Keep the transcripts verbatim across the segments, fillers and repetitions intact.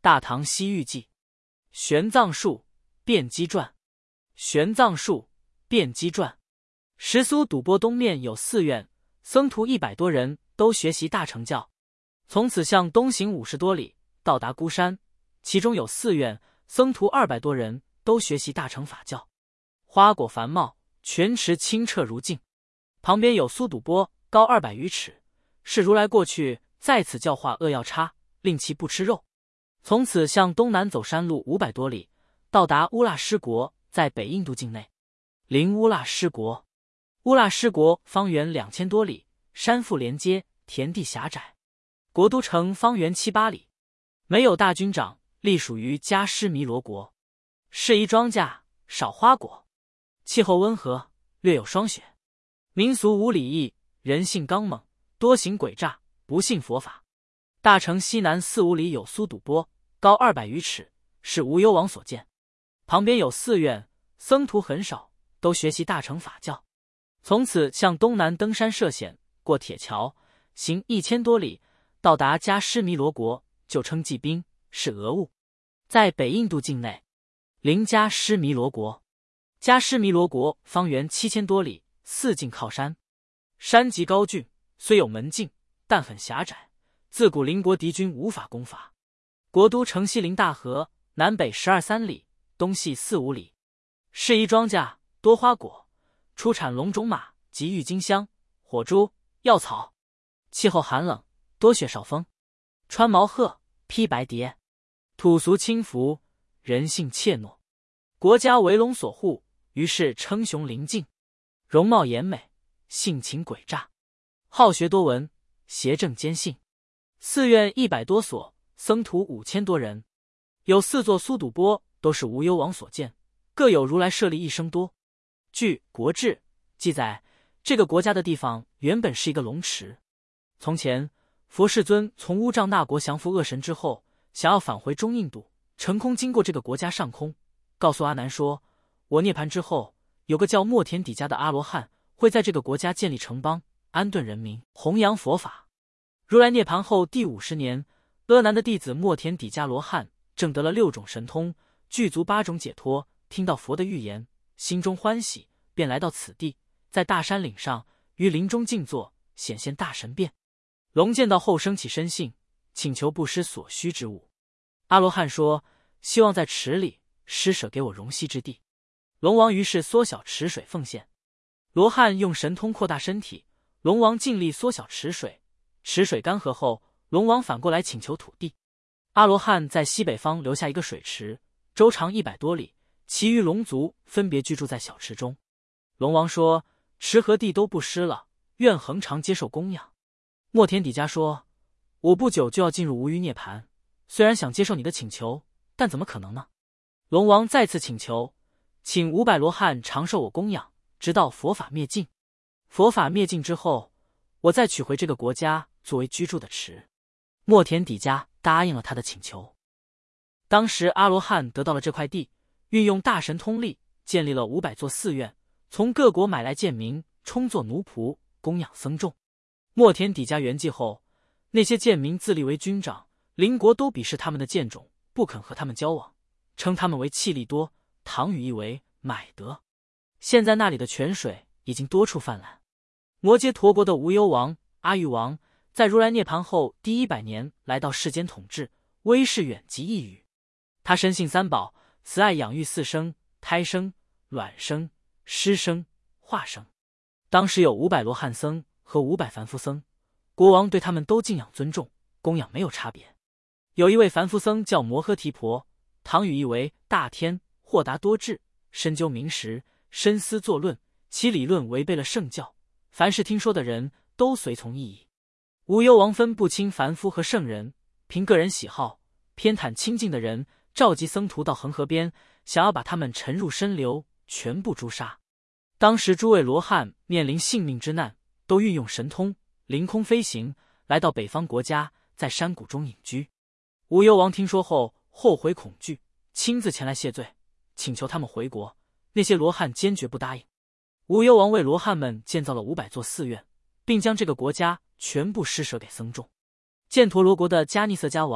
大唐西域记》。玄奘术辩机传。玄奘术辩机传。时苏赌波东面有寺院，僧徒一百多人，都学习大乘教。从此向东行五十多里，到达孤山，其中有寺院，僧徒二百多人，都学习大乘法教。花果繁茂，泉池清澈如镜。旁边有苏赌波，高二百余尺，是如来过去在此教化恶药叉，令其不吃肉。从此向东南走山路五百多里，到达乌腊湿国，在北印度境内。临乌腊湿国。乌腊湿国方圆两千多里，山腹连接，田地狭窄。国都城方圆七八里，没有大军长，隶属于迦湿弥罗国。适宜庄稼，少花果，气候温和，略有霜雪。民俗无礼义，人性刚猛，多行诡诈，不信佛法。大城西南四五里有苏赌波，高二百余尺，是无忧王所建。旁边有寺院，僧徒很少，都学习大乘法教。从此向东南登山涉险，过铁桥，行一千多里，到达迦湿弥罗国，就称骑兵，是俄物。在北印度境内。临迦湿弥罗国。迦湿弥罗国方圆七千多里，四境靠山，山极高峻，虽有门径，但很狭窄，自古邻国敌军无法攻伐。国都城西临大河，南北十二三里，东西四五里。适宜庄稼，多花果，出产龙种马及郁金香、火珠、药草。气候寒冷，多雪少风，穿毛褐，披白蝶。土俗轻浮，人性怯懦。国家为龙所护，于是称雄临近。容貌颜美，性情诡诈，好学多闻，邪正坚信。寺院一百多所，僧徒五千多人。有四座苏赌波，都是无忧王所建，各有如来舍利一生多。据《国志》记载，这个国家的地方原本是一个龙池。从前佛世尊从乌障那国降服恶神之后，想要返回中印度，乘空经过这个国家上空，告诉阿难说，我涅槃之后，有个叫莫田底迦的阿罗汉会在这个国家建立城邦，安顿人民，弘扬佛法。如来涅槃后第五十年，阿难的弟子莫田底迦罗汉证得了六种神通，具足八种解脱，听到佛的预言，心中欢喜，便来到此地，在大山岭上于林中静坐，显现大神变。龙见到后生起身信，请求布施所需之物。阿罗汉说，希望在池里施舍给我容息之地。龙王于是缩小池水奉献。罗汉用神通扩大身体，龙王尽力缩小池水。池水干涸后，龙王反过来请求土地。阿罗汉在西北方留下一个水池，周长一百多里，其余龙族分别居住在小池中。龙王说，池和地都不湿了，愿恒常接受供养。莫田底迦说，我不久就要进入无余涅槃，虽然想接受你的请求，但怎么可能呢？龙王再次请求，请五百罗汉长受我供养，直到佛法灭尽。佛法灭尽之后，我再取回这个国家作为居住的池。莫田底迦答应了他的请求。当时阿罗汉得到了这块地，运用大神通力，建立了五百座寺院，从各国买来贱民，充作奴仆，供养僧众。莫田底迦圆寂后，那些贱民自立为军长，邻国都鄙视他们的贱种，不肯和他们交往，称他们为气力多，唐语意为买得。现在那里的泉水已经多处泛滥。摩揭陀国的无忧王阿育王在如来涅槃后第一百年来到世间统治，威势远及一隅。他深信三宝，慈爱养育四生：胎生、卵生、湿生、化生。当时有五百罗汉僧和五百凡夫僧，国王对他们都敬仰尊重，供养没有差别。有一位凡夫僧叫摩诃提婆，唐语意为大天，豁达多智，深究明实，深思作论，其理论违背了圣教，凡是听说的人都随从意义。无忧王分不清凡夫和圣人，凭个人喜好偏袒清净的人，召集僧徒到恒河边，想要把他们沉入深流，全部诛杀。当时诸位罗汉面临性命之难，都运用神通凌空飞行，来到北方国家，在山谷中隐居。无忧王听说后后悔恐惧，亲自前来谢罪，请求他们回国。那些罗汉坚决不答应。无忧王为罗汉们建造了五百座寺院，并将这个国家全部施舍给僧众。犍陀罗国的迦尼色迦王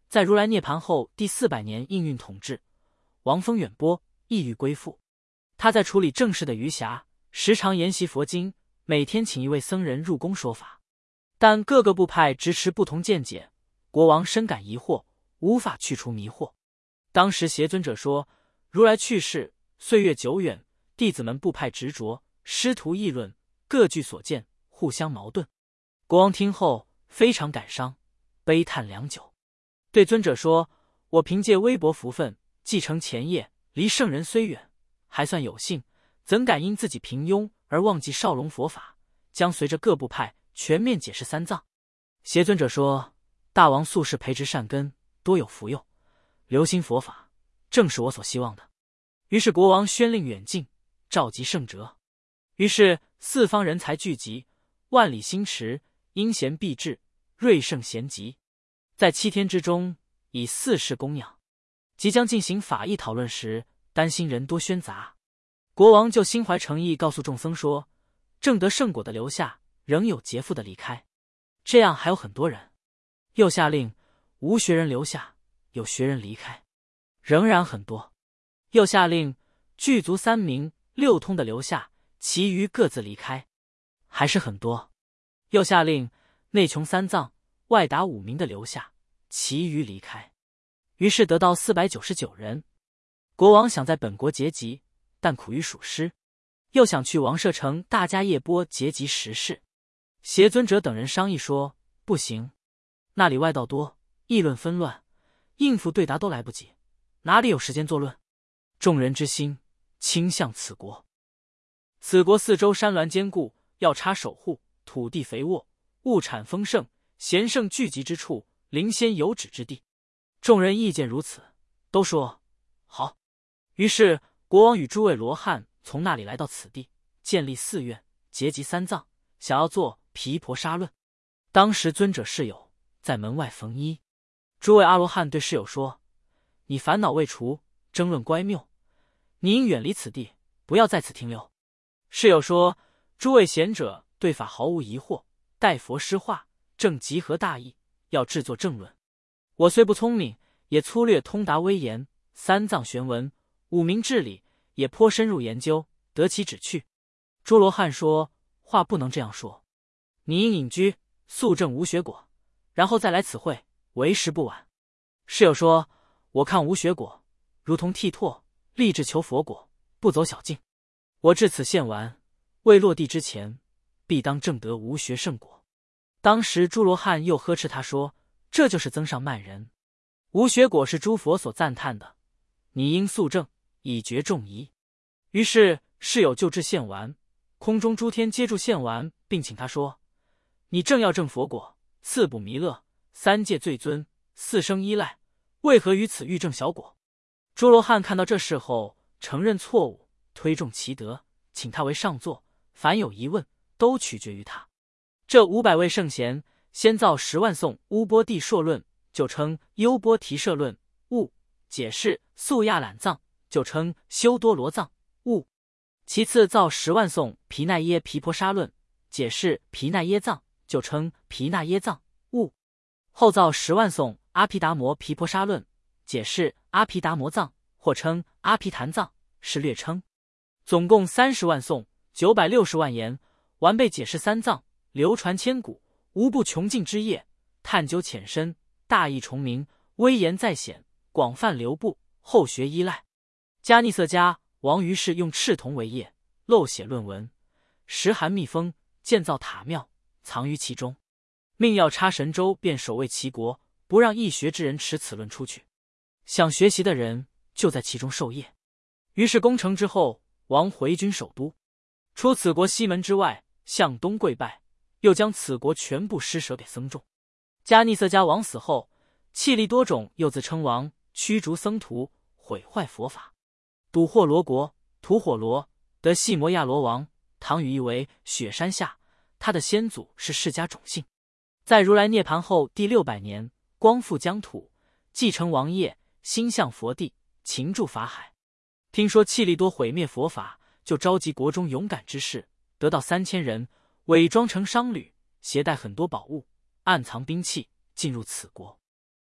在如来涅盘后第四百年应运统治，王风远播，意欲归附。他在处理政事的余暇，时常研习佛经，每天请一位僧人入宫说法。但各个部派支持不同见解，国王深感疑惑，无法去除迷惑。当时邪尊者说，如来去世，岁月久远，弟子们部派执着，师徒议论，各具所见，互相矛盾。国王听后非常感伤，悲叹良久，对尊者说，我凭借微薄福分，继承前业，离圣人虽远，还算有幸，怎敢因自己平庸而忘记少龙佛法，将随着各部派全面解释三藏。邪尊者说，大王素世培植善根，多有福佑，留心佛法，正是我所希望的。于是国王宣令远近，召集圣哲。于是四方人才聚集，万里星驰，因贤必至，瑞圣咸集。在七天之中，以四事供养。即将进行法义讨论时，担心人多喧杂，国王就心怀诚意告诉众僧说，正得圣果的留下，仍有劫富的离开，这样还有很多人。又下令无学人留下，有学人离开，仍然很多。又下令具足三明六通的留下，其余各自离开，还是很多。又下令内穷三藏，外达五明的留下，其余离开，于是得到四百九十九人。国王想在本国结集，但苦于属师，又想去王舍城大迦叶波结集十事。邪尊者等人商议说，不行，那里外道多，议论纷乱，应付对答都来不及，哪里有时间作论？众人之心倾向此国。此国四周山峦坚固，要插守护，土地肥沃，物产丰盛，贤圣聚集之处，灵仙有止之地。众人意见如此，都说好。于是国王与诸位罗汉从那里来到此地，建立寺院，结集三藏，想要做毗婆沙论。当时尊者室友在门外缝衣。诸位阿罗汉对室友说，你烦恼未除，争论乖谬，你应远离此地，不要在此停留。室友说，诸位贤者对法毫无疑惑，待佛施化，正集合大义，要制作正论。我虽不聪明，也粗略通达微言，三藏玄文，五明治理，也颇深入研究，得其旨趣。诸罗汉说，话不能这样说，你应隐居，速证无学果，然后再来此会，为时不晚。室友说，我看无学果如同剃拓，立志求佛果，不走小径。我至此现完，未落地之前，必当证得无学圣果。当时诸罗汉又呵斥他说，这就是增上慢人，无学果是诸佛所赞叹的，你应速证，以绝众疑。于是室友就至现完，空中诸天接住现完，并请他说，你正要证佛果，四不弥勒，三界最尊，四生依赖，为何于此欲证小果？诸罗汉看到这事后，承认错误，推重其德，请他为上座，凡有疑问，都取决于他。这五百位圣贤先造十万颂乌波地硕论，就称优波提舍论，悟解释素亚懒藏，就称修多罗藏，悟。其次造十万颂毗奈耶毗婆沙论，解释毗奈耶藏，就称毗奈耶藏，悟。后造十万颂阿毗达摩毗婆沙论，解释阿毗达摩藏，或称阿毗昙藏，是略称。总共三十万颂，九百六十万言，完备解释三藏，流传千古，无不穷尽之业，探究浅深，大义重明，威严再显，广泛流布，后学依赖。迦尼色迦王于是用赤铜为业，漏写论文，石函密封，建造塔庙，藏于其中，命要插神州，便守卫其国，不让易学之人持此论出去。想学习的人就在其中受业。于是攻城之后，王回军首都，出此国西门之外，向东跪拜，又将此国全部施舍给僧众。迦尼色迦王死后，契利多种又自称王，驱逐僧徒，毁坏佛法。睹霍罗国吐火罗得细摩亚罗王，唐语译为雪山下，他的先祖是释迦种姓。在如来涅盘后第六百年，光复疆土，继承王业，心向佛地，勤住法海。听说契利多毁灭佛法，就召集国中勇敢之士，得到三千人，伪装成商旅，携带很多宝物，暗藏兵器，进入此国。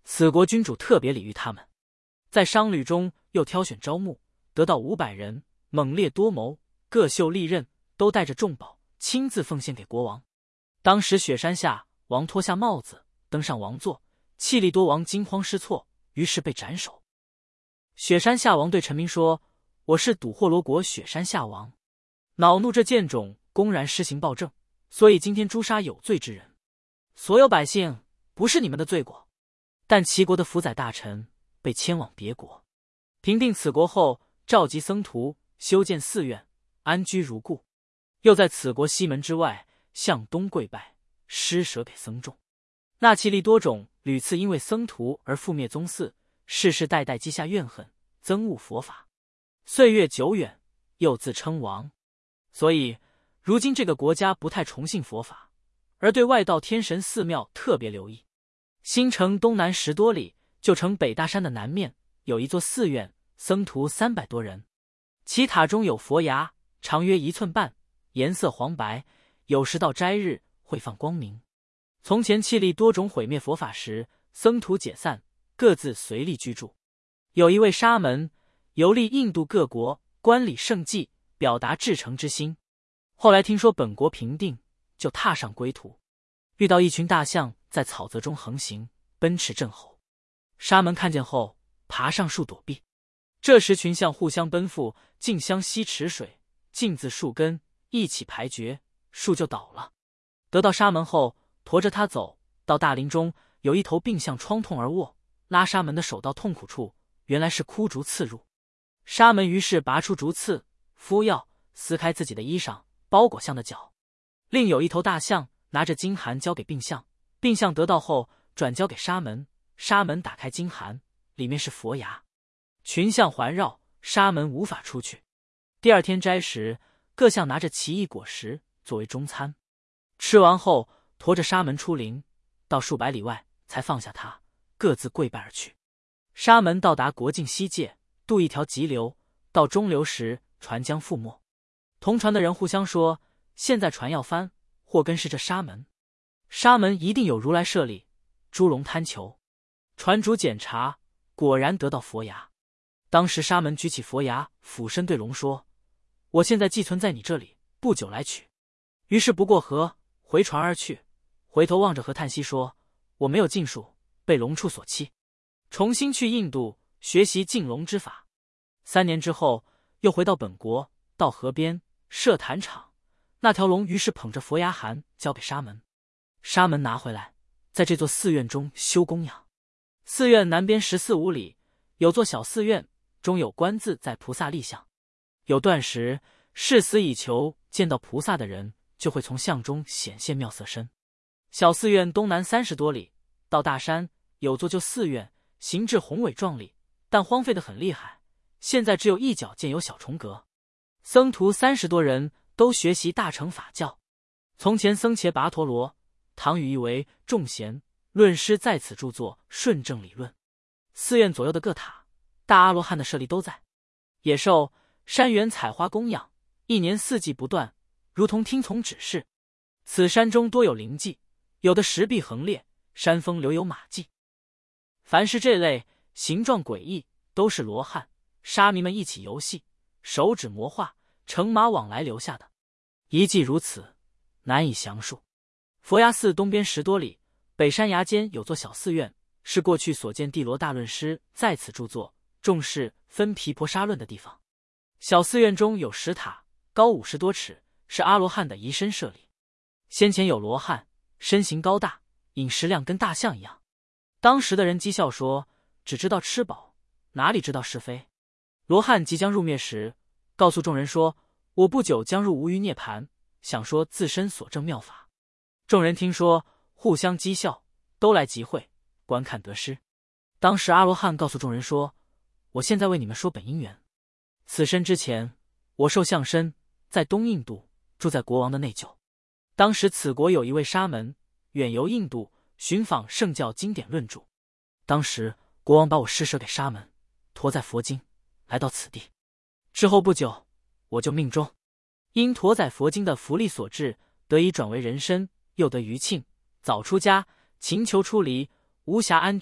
此国君主特别礼遇他们，在商旅中又挑选招募，得到五百人，猛烈多谋，各秀利刃，都带着重宝，亲自奉献给国王。当时雪山下王脱下帽子，登上王座，契利多王惊慌失措，于是被斩首。雪山下王对臣民说：“我是赌霍罗国雪山下王，恼怒这贱种公然施行暴政，所以今天诛杀有罪之人。所有百姓不是你们的罪过。”但齐国的辅宰大臣被迁往别国。平定此国后，召集僧徒，修建寺院，安居如故。又在此国西门之外向东跪拜，施舍给僧众。那契利多种屡次因为僧徒而覆灭宗寺，世世代代积下怨恨，憎恶佛法。岁月久远，又自称王。所以如今这个国家不太崇信佛法，而对外道天神寺庙特别留意。新城东南十多里，就城北大山的南面，有一座寺院，僧徒三百多人。其塔中有佛牙，长约一寸半，颜色黄白，有时到斋日会放光明。从前契利多种毁灭佛法时，僧徒解散，各自随力居住。有一位沙门游历印度各国，观礼圣迹，表达至诚之心。后来听说本国平定，就踏上归途，遇到一群大象在草泽中横行，奔驰震吼。沙门看见后，爬上树躲避。这时群象互相奔赴，竞相吸池水，径自树根一起排决，树就倒了。得到沙门后，驮着他走到大林中，有一头病象疮痛而卧，拉沙门的手到痛苦处，原来是枯竹刺入。沙门于是拔出竹刺，敷药，撕开自己的衣裳，包裹象的脚。另有一头大象拿着金函交给病象，病象得到后转交给沙门，沙门打开金函，里面是佛牙。群象环绕，沙门无法出去。第二天斋时，各象拿着奇异果实作为中餐，吃完后驮着沙门出林，到数百里外才放下他，各自跪拜而去。沙门到达国境西界，渡一条急流，到中流时船将覆没。同船的人互相说，现在船要翻，祸根是这沙门。沙门一定有如来舍利，猪笼贪求。船主检查，果然得到佛牙。当时沙门举起佛牙，俯身对龙说：“我现在寄存在你这里，不久来取。”于是不过河，回船而去。回头望着河叹息说：“我没有禁术，被龙处所欺。”重新去印度学习禁龙之法。三年之后，又回到本国，到河边设坛场。那条龙于是捧着佛牙函交给沙门，沙门拿回来，在这座寺院中修供养。寺院南边十四五里有座小寺院，中有观自在菩萨立像。有段时，誓死以求见到菩萨的人，就会从像中显现妙色身。小寺院东南三十多里，到大山有座旧寺院，形制宏伟壮丽，但荒废得很厉害。现在只有一角建有小重阁。僧徒三十多人都学习大乘法教。从前僧伽跋陀罗、唐语译为众贤论师在此著作《顺正理论》。寺院左右的各塔，大阿罗汉的舍利都在。野兽、山原采花供养，一年四季不断，如同听从指示。此山中多有灵迹，有的石壁横裂，山峰留有马迹。凡是这类形状诡异，都是罗汉、沙弥们一起游戏，手指魔化，乘马往来留下的。遗迹如此，难以详述。佛牙寺东边十多里，北山崖间有座小寺院，是过去所见地罗大论师在此著作重视分毗婆沙论的地方。小寺院中有石塔，高五十多尺，是阿罗汉的仪身舍利。先前有罗汉，身形高大，饮食量跟大象一样。当时的人讥笑说，只知道吃饱，哪里知道是非。罗汉即将入灭时，告诉众人说，我不久将入无余涅盘，想说自身所证妙法。众人听说，互相讥笑，都来集会观看得失。当时阿罗汉告诉众人说，我现在为你们说本因缘。此身之前，我受象身，在东印度住在国王的内疚。当时此国有一位沙门，远游印度，寻访圣教经典论著。当时国王把我施舍给沙门，驮载佛经来到此地。之后不久，我就命终。因驮载佛经的福利所致，得以转为人身，又得余庆，早出家，勤求出离，无暇安居，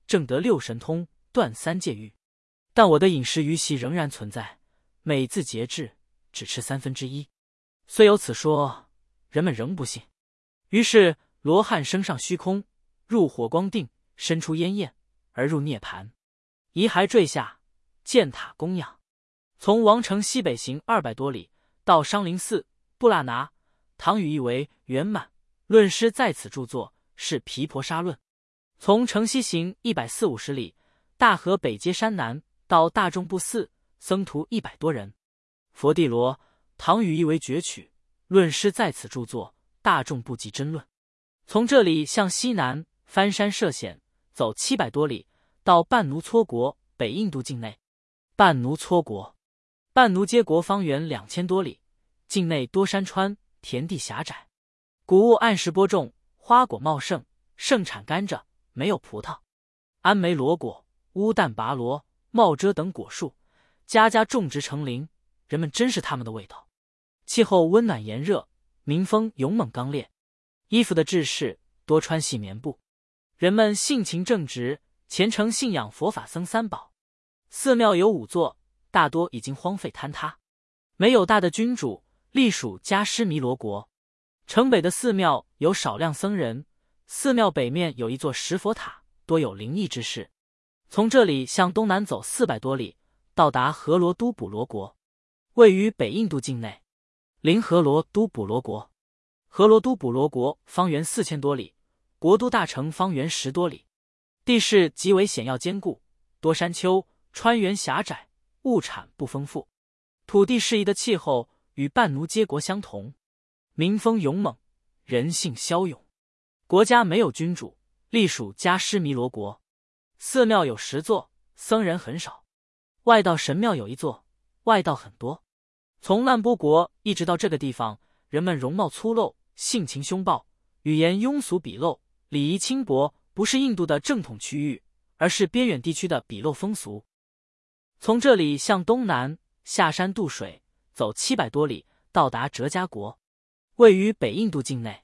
正得六神通，断三界狱。但我的饮食余习仍然存在，每自节制，只吃三分之一。虽有此说，人们仍不信。于是罗汉升上虚空，入火光定，身出烟焰，而入涅盘。遗骸坠下，建塔供养。从王城西北行二百多里，到商林寺、布腊拿。唐语译为圆满。论师在此著作，是毗婆沙论。从城西行一百四五十里，大河北接山南，到大众部寺，僧徒一百多人。佛地罗，唐语译为绝取。论师在此著作，大众部集真论。从这里向西南，翻山涉险，走七百多里，到半奴搓国，北印度境内。半奴搓国，半奴接国方圆两千多里，境内多山川，田地狭窄，谷物按时播种，花果茂盛，盛产甘蔗，没有葡萄。安梅罗果、乌旦拔罗、茂遮等果树，家家种植成林，人们真是他们的味道。气候温暖炎热，民风勇猛刚烈。衣服的制式多穿细棉布，人们性情正直，虔诚信仰佛法僧三宝。寺庙有五座，大多已经荒废坍塌，没有大的君主，隶属迦湿弥罗国。城北的寺庙有少量僧人，寺庙北面有一座石佛塔，多有灵异之事。从这里向东南走四百多里，到达河罗都补罗国，位于北印度境内。临河罗都补罗国，河罗都补罗国方圆四千多里，国都大城方圆十多里，地势极为险要坚固，多山丘，川原狭窄，物产不丰富。土地适宜的气候与半奴接国相同，民风勇猛，人性骁勇。国家没有君主，隶属迦湿弥罗国。寺庙有十座，僧人很少。外道神庙有一座，外道很多。从烂波国一直到这个地方，人们容貌粗陋，性情凶暴，语言庸俗鄙陋，礼仪轻薄，不是印度的正统区域，而是边远地区的鄙陋风俗。从这里向东南，下山渡水，走七百多里，到达哲迦国，位于北印度境内。